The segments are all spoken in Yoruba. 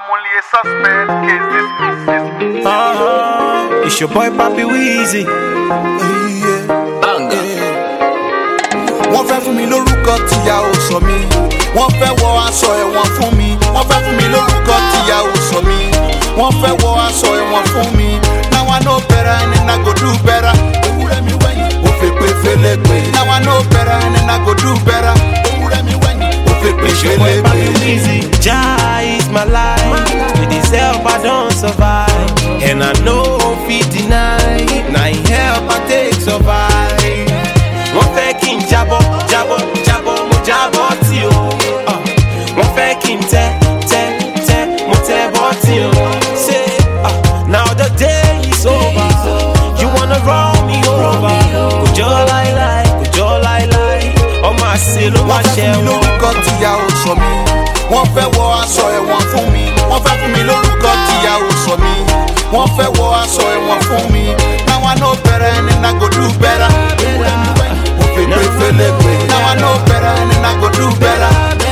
I'm only a suspect, case dismissed. It's your boy Papi Weezy. Wọ́n fẹ́ fún mi lórúkọ tíya ò sọ mí. Wọ́n fẹ́ wọ aṣọ ẹ̀wọ̀n fún mi. Wọ́n fẹ́ fún mi lórúkọ tíya ò sọ mí. Wọ́n fẹ́ wọ aṣọ ẹ̀wọ̀n fún mi. Now I know better and then I go do better. Ewúrẹ́ mi wẹ̀yìn, ó fi pé fẹ́lẹ́ pé. Now I know better and then I go do better. Ewúrẹ́ mi wẹ̀yìn, ó fi pé fẹ́lẹ́ pé. Jah is my life. With his help I don't survive. And I know fit deny. Now he help I take survive. Wọ́n fẹ́ kí n jábọ́, jábọ́, jábọ́, mo jábọ́ tí o. Wọ́n fẹ́ kí n tẹ́, tẹ́, tẹ́, mo tẹ́ bọ́ tí o. Say, now the day is over. You wanna run me over? Kò jọ láíláí, kò jọ láíláí. Ọmọ àṣẹ ló máa ṣẹ́ Wọ́n fẹ́ fún mi lórúkọ tíya ò sọ mí. Wọ́n fẹ́ wọ aṣọ ẹ̀wọ̀n fún mi. Wọ́n fẹ́ fún mi lórúkọ tíya ò sọ mí. Wọ́n fẹ́ wọ aṣọ ẹ̀wọ̀n fún mi. Now I know better and then I go do better. Now I know better and then I go do better.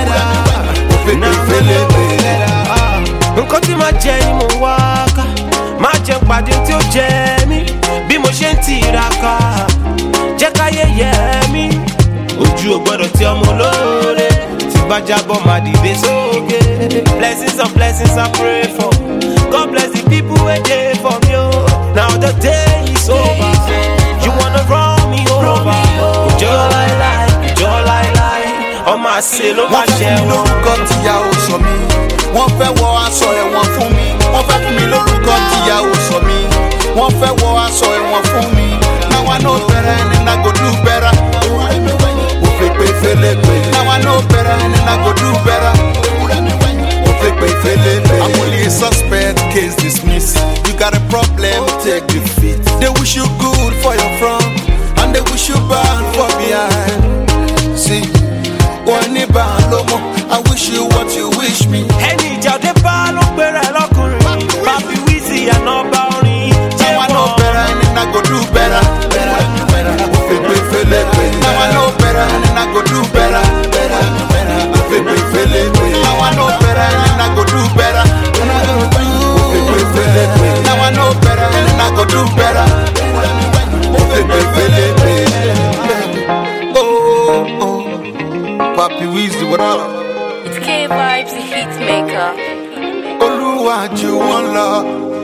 Nǹkan tí máa jẹ ni mo wá ká. Máa jẹ pàdé tí ó jẹ mí. Bí mo ṣe ń tiraka, jẹ́ káyé yẹ mí. Ojú ò gbọ́dọ̀ tí ọmọ olóore. Tí bá jábọ̀ máa dìde sókè. Blessings and blessings I pray for. God bless the people wey dey for me o. Now the day is over. You wanna run me over? Òjò láíláí, òjò láíláí. Ọmọ àṣẹ ló máa ṣẹ Wọ́n fẹ́ fún mi wọn. lórúkọ tíya ò sọ mí. Wọ́n fẹ́ wọ aṣọ ẹ̀wọ̀n fún mi. Wọ́n fẹ́ fún mi lórúkọ tíya ò sọ mí. Wọ́n fẹ́ wọ aṣọ ẹ̀wọ̀n fún mi. Now I know better and then I go do better. Ó fi pé fẹ́lẹ́ pé. Now I know better and then I go do better. Ó fi pé fẹ́lẹ́ pé. I'm only a suspect, case dismissed. You got a problem, take defeat. They wish you good for your front, and they wish you bad for behind. See, one bad lomo, I wish you what you wish me. Ẹni ìjà òde bá ló pèrè lọ́kùnrin. Papi Weezy àná bá orin. Now I know better and then I go do better. Ó fi pé fẹ́lẹ́ pé. Now I know better and then I go do better. Ó fi pé fẹ́lẹ́ pé. Now I know better and then I go do better. Ó fi pé fẹ́lẹ́ pé. Now I know better and then I go do better. Ó fi pé fẹ́lẹ́ pé. Oh, Papi Weezy, what up? It's K Vibes, the hit maker. Olúwa jù wọ́n lọ.